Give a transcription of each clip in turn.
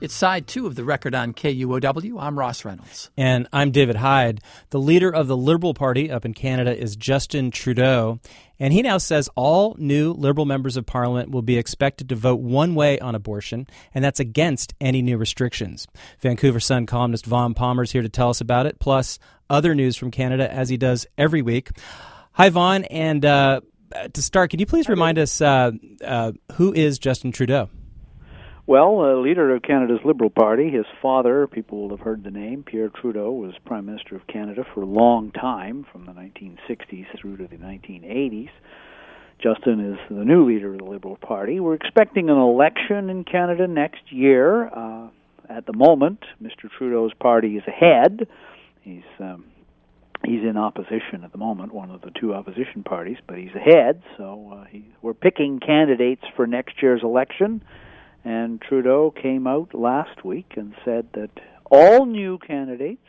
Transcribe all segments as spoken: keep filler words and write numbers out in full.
It's side two of the record on K U O W. I'm Ross Reynolds. And I'm David Hyde. The leader of the Liberal Party up in Canada is Justin Trudeau. And he now says all new Liberal members of Parliament will be expected to vote one way on abortion, and that's against any new restrictions. Vancouver Sun columnist Vaughn Palmer is here to tell us about it, plus other news from Canada, as he does every week. Hi, Vaughn. And uh, to start, can you please remind us uh, uh, who is Justin Trudeau? Well, uh, leader of Canada's Liberal Party, his father, people will have heard the name, Pierre Trudeau, was Prime Minister of Canada for a long time, from the nineteen sixties through to the nineteen eighties. Justin is the new leader of the Liberal Party. We're expecting an election in Canada next year. Uh, at the moment, Mister Trudeau's party is ahead. He's um, he's in opposition at the moment, one of the two opposition parties, but he's ahead. So uh, he, we're picking candidates for next year's election. And Trudeau came out last week and said that all new candidates,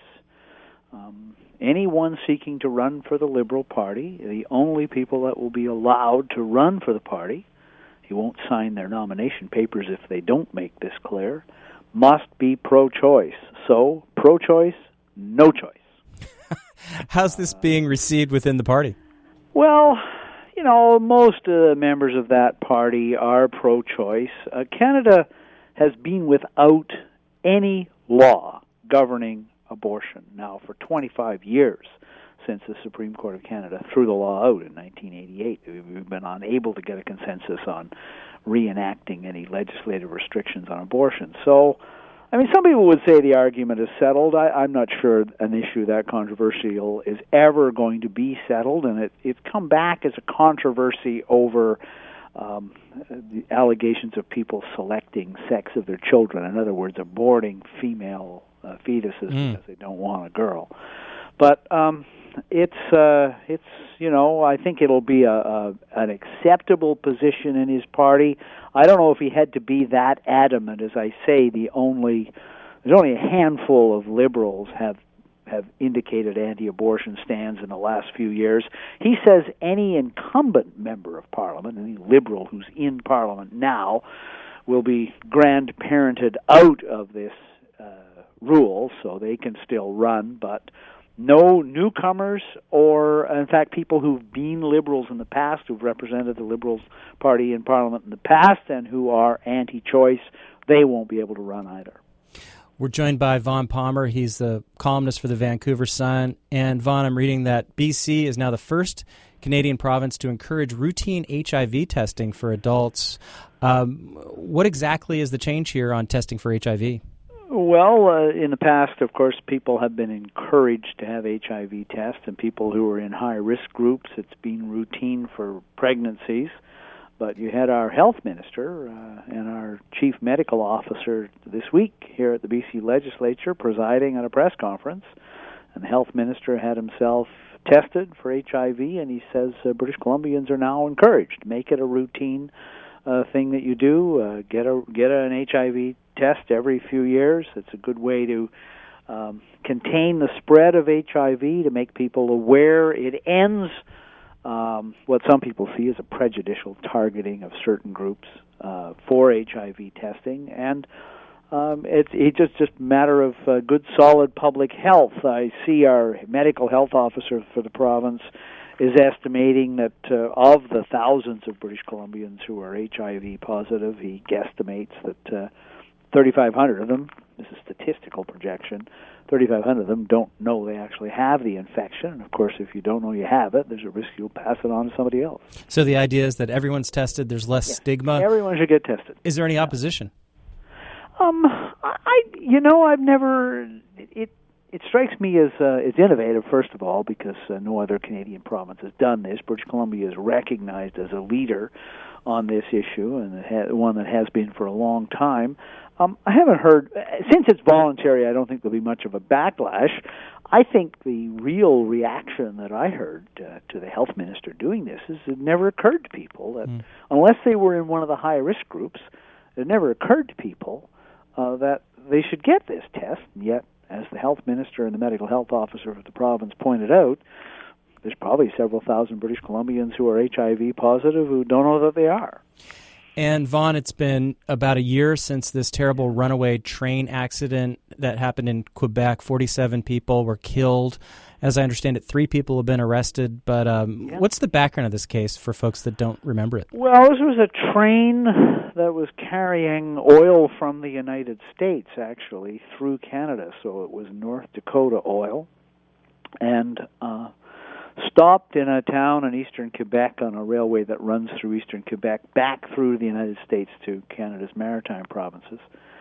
um, anyone seeking to run for the Liberal Party, the only people that will be allowed to run for the party, he won't sign their nomination papers if they don't make this clear, must be pro-choice. So, pro-choice, no choice. How's this being received within the party? Well, you know, most of the members of that party are pro-choice. Uh, Canada has been without any law governing abortion now for twenty-five years, since the Supreme Court of Canada threw the law out in nineteen eighty-eight. We've been unable to get a consensus on reenacting any legislative restrictions on abortion. So, I mean, some people would say the argument is settled. I, I'm not sure an issue that controversial is ever going to be settled, and it, it's come back as a controversy over um, the allegations of people selecting sex of their children. In other words, aborting female uh, fetuses mm. because they don't want a girl. But um, it's uh, it's you know I think it'll be a, a an acceptable position in his party. I don't know if he had to be that adamant. As I say, the only there's only a handful of liberals have have indicated anti-abortion stands in the last few years. He says any incumbent member of Parliament, any liberal who's in Parliament now, will be grandparented out of this uh, rule, so they can still run, but no newcomers or, in fact, people who've been liberals in the past, who've represented the Liberals Party in Parliament in the past and who are anti-choice, they won't be able to run either. We're joined by Vaughn Palmer. He's the columnist for the Vancouver Sun. And Vaughn, I'm reading that B C is now the first Canadian province to encourage routine H I V testing for adults. Um, what exactly is the change here on testing for H I V? Well, uh, in the past, of course, people have been encouraged to have H I V tests, and people who are in high-risk groups, it's been routine for pregnancies. But you had our health minister uh, and our chief medical officer this week here at the B C legislature presiding at a press conference, and the health minister had himself tested for H I V, and he says uh, British Columbians are now encouraged. Make it a routine uh, thing that you do. Uh, get a get an H I V test every few years. It's a good way to um, contain the spread of H I V, to make people aware. It ends um, what some people see as a prejudicial targeting of certain groups uh, for H I V testing, and um, it's it's just just a matter of uh, good, solid public health. I see our medical health officer for the province is estimating that uh, of the thousands of British Columbians who are H I V positive, he guesstimates that uh, thirty-five hundred of them, this is statistical projection, thirty-five hundred of them don't know they actually have the infection. And of course, if you don't know you have it, there's a risk you'll pass it on to somebody else. So the idea is that everyone's tested, there's less yes. stigma? Everyone should get tested. Is there any opposition? Um, I, you know, I've never, it it strikes me as uh, as innovative, first of all, because uh, no other Canadian province has done this. British Columbia is recognized as a leader on this issue, and it ha- one that has been for a long time. Um, I haven't heard, since it's voluntary, I don't think there'll be much of a backlash. I think the real reaction that I heard uh, to the health minister doing this is it never occurred to people that, mm. unless they were in one of the high-risk groups, it never occurred to people uh, that they should get this test. And yet, as the health minister and the medical health officer of the province pointed out, there's probably several thousand British Columbians who are H I V positive who don't know that they are. And Vaughn, it's been about a year since this terrible runaway train accident that happened in Quebec. forty-seven people were killed. As I understand it, three people have been arrested. But um, yeah. what's the background of this case for folks that don't remember it? Well, this was a train that was carrying oil from the United States, actually, through Canada. So it was North Dakota oil. And uh, stopped in a town in eastern Quebec on a railway that runs through eastern Quebec back through the United States to Canada's maritime provinces.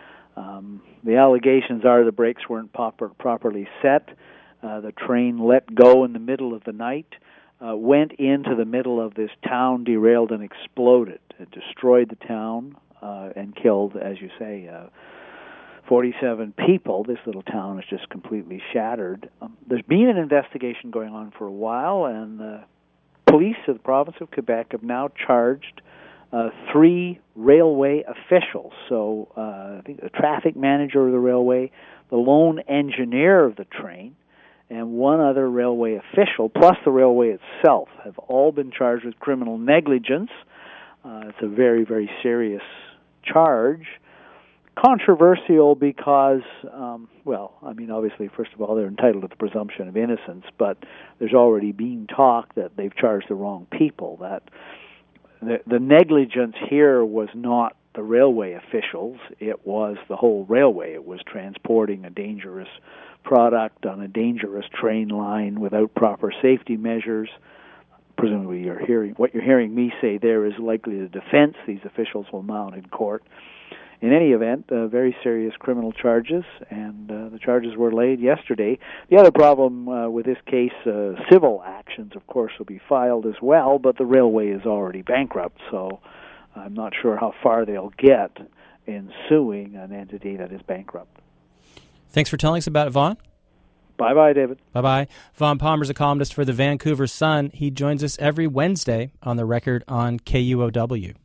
Um, the allegations are the brakes weren't proper, properly set. Uh, the train let go in the middle of the night, uh, went into the middle of this town, derailed and exploded. It destroyed the town uh, and killed, as you say, uh, forty-seven people. This little town is just completely shattered. Um, there's been an investigation going on for a while, and the police of the province of Quebec have now charged uh, three railway officials. So uh, I think the traffic manager of the railway, the lone engineer of the train, and one other railway official, plus the railway itself, have all been charged with criminal negligence. Uh, it's a very, very serious charge. Controversial because, um, well, I mean, obviously, first of all, they're entitled to the presumption of innocence, but there's already been talk that they've charged the wrong people, that the, the negligence here was not the railway officials, it was the whole railway. It was transporting a dangerous product on a dangerous train line without proper safety measures. Presumably, you're hearing what you're hearing me say there is likely the defense these officials will mount in court. In any event, uh, very serious criminal charges, and uh, the charges were laid yesterday. The other problem uh, with this case, uh, civil actions, of course, will be filed as well, but the railway is already bankrupt, so I'm not sure how far they'll get in suing an entity that is bankrupt. Thanks for telling us about it, Vaughn. Bye-bye, David. Bye-bye. Vaughn Palmer's a columnist for the Vancouver Sun. He joins us every Wednesday on The Record on K U O W.